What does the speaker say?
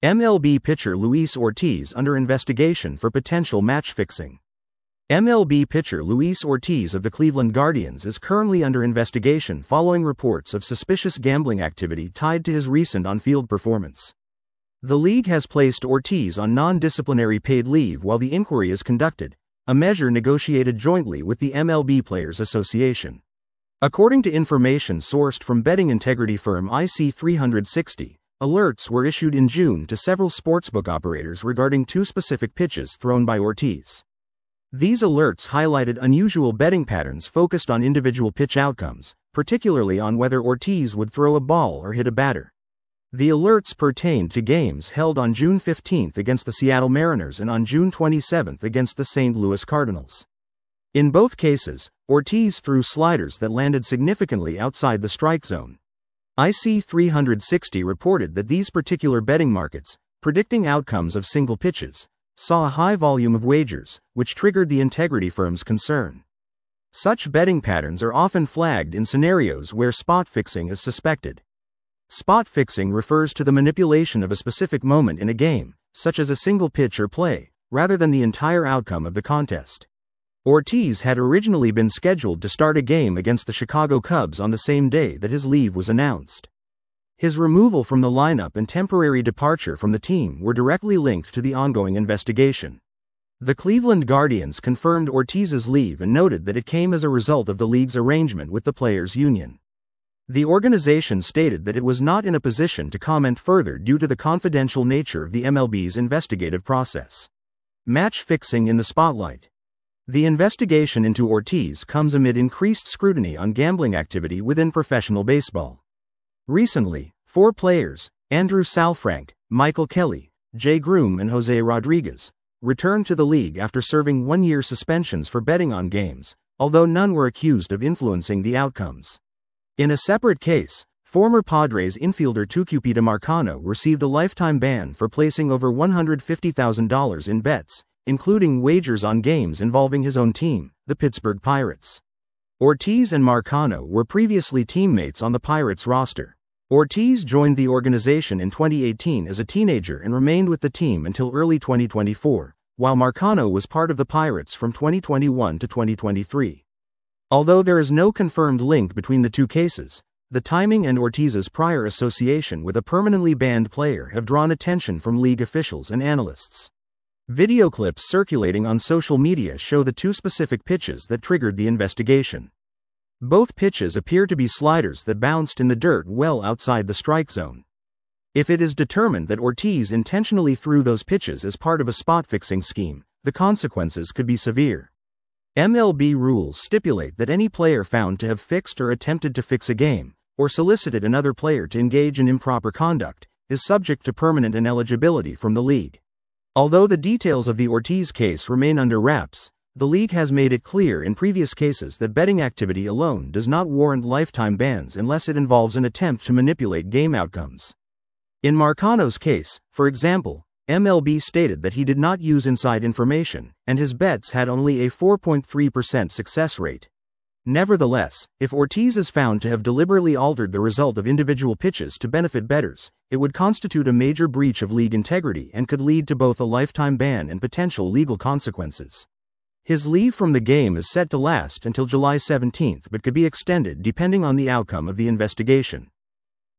MLB pitcher Luis Ortiz under investigation for potential match fixing. MLB pitcher Luis Ortiz of the Cleveland Guardians is currently under investigation following reports of suspicious gambling activity tied to his recent on-field performance. The league has placed Ortiz on non-disciplinary paid leave while the inquiry is conducted, a measure negotiated jointly with the MLB Players Association. According to information sourced from betting integrity firm IC360, alerts were issued in June to several sportsbook operators regarding two specific pitches thrown by Ortiz. These alerts highlighted unusual betting patterns focused on individual pitch outcomes, particularly on whether Ortiz would throw a ball or hit a batter. The alerts pertained to games held on June 15 against the Seattle Mariners and on June 27 against the St. Louis Cardinals. In both cases, Ortiz threw sliders that landed significantly outside the strike zone. IC360 reported that these particular betting markets, predicting outcomes of single pitches, saw a high volume of wagers, which triggered the integrity firm's concern. Such betting patterns are often flagged in scenarios where spot fixing is suspected. Spot fixing refers to the manipulation of a specific moment in a game, such as a single pitch or play, rather than the entire outcome of the contest. Ortiz had originally been scheduled to start a game against the Chicago Cubs on the same day that his leave was announced. His removal from the lineup and temporary departure from the team were directly linked to the ongoing investigation. The Cleveland Guardians confirmed Ortiz's leave and noted that it came as a result of the league's arrangement with the players' union. The organization stated that it was not in a position to comment further due to the confidential nature of the MLB's investigative process. Match fixing in the spotlight. The investigation into Ortiz comes amid increased scrutiny on gambling activity within professional baseball. Recently, 4 players, Andrew Saalfrank, Michael Kelly, Jay Groom and Jose Rodriguez, returned to the league after serving 1-year suspensions for betting on games, although none were accused of influencing the outcomes. In a separate case, former Padres infielder Tucupita Marcano received a lifetime ban for placing over $150,000 in bets, including wagers on games involving his own team, the Pittsburgh Pirates. Ortiz and Marcano were previously teammates on the Pirates roster. Ortiz joined the organization in 2018 as a teenager and remained with the team until early 2024, while Marcano was part of the Pirates from 2021 to 2023. Although there is no confirmed link between the two cases, the timing and Ortiz's prior association with a permanently banned player have drawn attention from league officials and analysts. Video clips circulating on social media show the two specific pitches that triggered the investigation. Both pitches appear to be sliders that bounced in the dirt well outside the strike zone. If it is determined that Ortiz intentionally threw those pitches as part of a spot-fixing scheme, the consequences could be severe. MLB rules stipulate that any player found to have fixed or attempted to fix a game, or solicited another player to engage in improper conduct, is subject to permanent ineligibility from the league. Although the details of the Ortiz case remain under wraps, the league has made it clear in previous cases that betting activity alone does not warrant lifetime bans unless it involves an attempt to manipulate game outcomes. In Marcano's case, for example, MLB stated that he did not use inside information, and his bets had only a 4.3% success rate. Nevertheless, if Ortiz is found to have deliberately altered the result of individual pitches to benefit bettors, it would constitute a major breach of league integrity and could lead to both a lifetime ban and potential legal consequences. His leave from the game is set to last until July 17 but could be extended depending on the outcome of the investigation.